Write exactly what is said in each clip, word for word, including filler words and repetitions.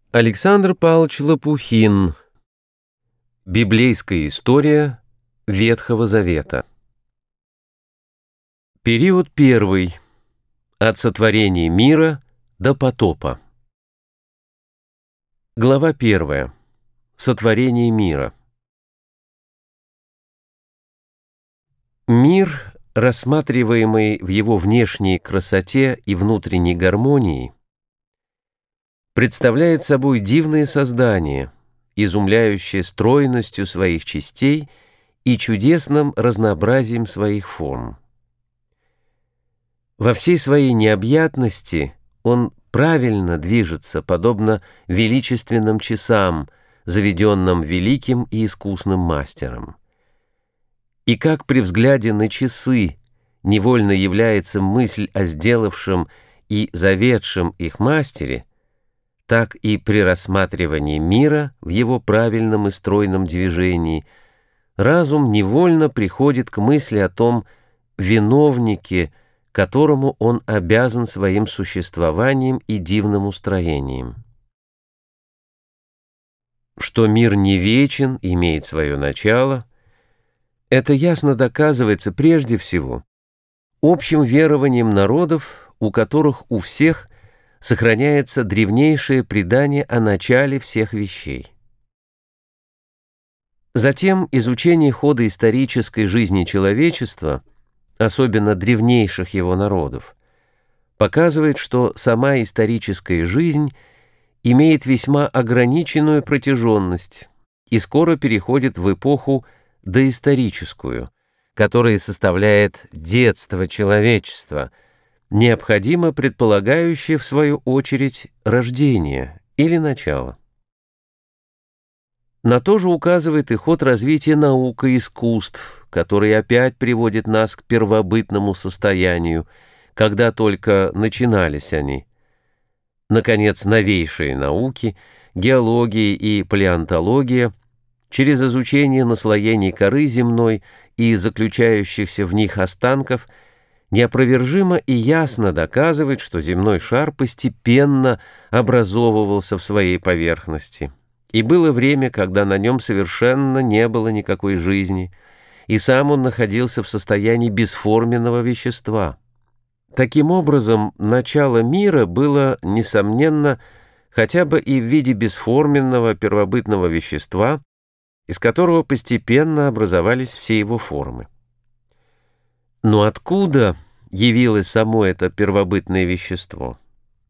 Александр Павлович Лопухин. Библейская история Ветхого Завета. Период первый. От сотворения мира до потопа. Глава первая. Сотворение мира. Мир, рассматриваемый в его внешней красоте и внутренней гармонии, представляет собой дивное создание, изумляющее стройностью своих частей и чудесным разнообразием своих форм. Во всей своей необъятности он правильно движется, подобно величественным часам, заведенным великим и искусным мастером. И как при взгляде на часы невольно является мысль о сделавшем и заведшем их мастере, так и при рассматривании мира в его правильном и стройном движении разум невольно приходит к мысли о том виновнике, которому он обязан своим существованием и дивным устроением. Что мир не вечен, имеет свое начало, это ясно доказывается прежде всего общим верованием народов, у которых у всех сохраняется древнейшее предание о начале всех вещей. Затем изучение хода исторической жизни человечества, особенно древнейших его народов, показывает, что сама историческая жизнь имеет весьма ограниченную протяженность и скоро переходит в эпоху доисторическую, которая составляет детство человечества, необходимо предполагающее, в свою очередь, рождение или начало. На то же указывает и ход развития наук и искусств, который опять приводит нас к первобытному состоянию, когда только начинались они. Наконец, новейшие науки, геология и палеонтология, через изучение наслоений коры земной и заключающихся в них останков, неопровержимо и ясно доказывает, что земной шар постепенно образовывался в своей поверхности. И было время, когда на нем совершенно не было никакой жизни, и сам он находился в состоянии бесформенного вещества. Таким образом, начало мира было, несомненно, хотя бы и в виде бесформенного первобытного вещества, из которого постепенно образовались все его формы. Но откуда явилось само это первобытное вещество?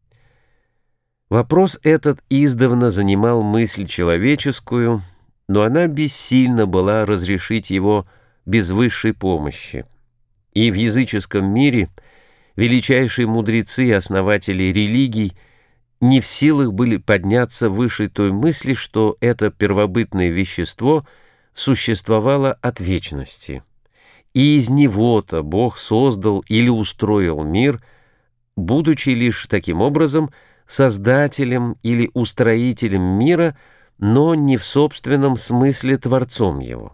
Вопрос этот издавна занимал мысль человеческую, но она бессильна была разрешить его без высшей помощи. И в языческом мире величайшие мудрецы и основатели религий не в силах были подняться выше той мысли, что это первобытное вещество существовало от вечности. И из него-то Бог создал или устроил мир, будучи лишь таким образом создателем или устроителем мира, но не в собственном смысле творцом его.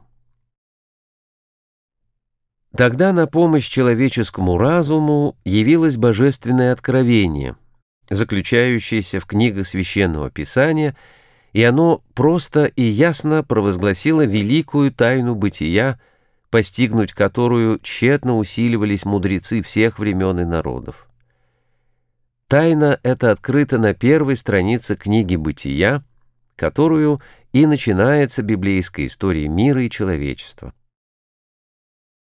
Тогда на помощь человеческому разуму явилось божественное откровение, заключающееся в книгах Священного Писания, и оно просто и ясно провозгласило великую тайну бытия, постигнуть которую тщетно усиливались мудрецы всех времен и народов. Тайна эта открыта на первой странице книги «Бытия», которую и начинается библейская история мира и человечества.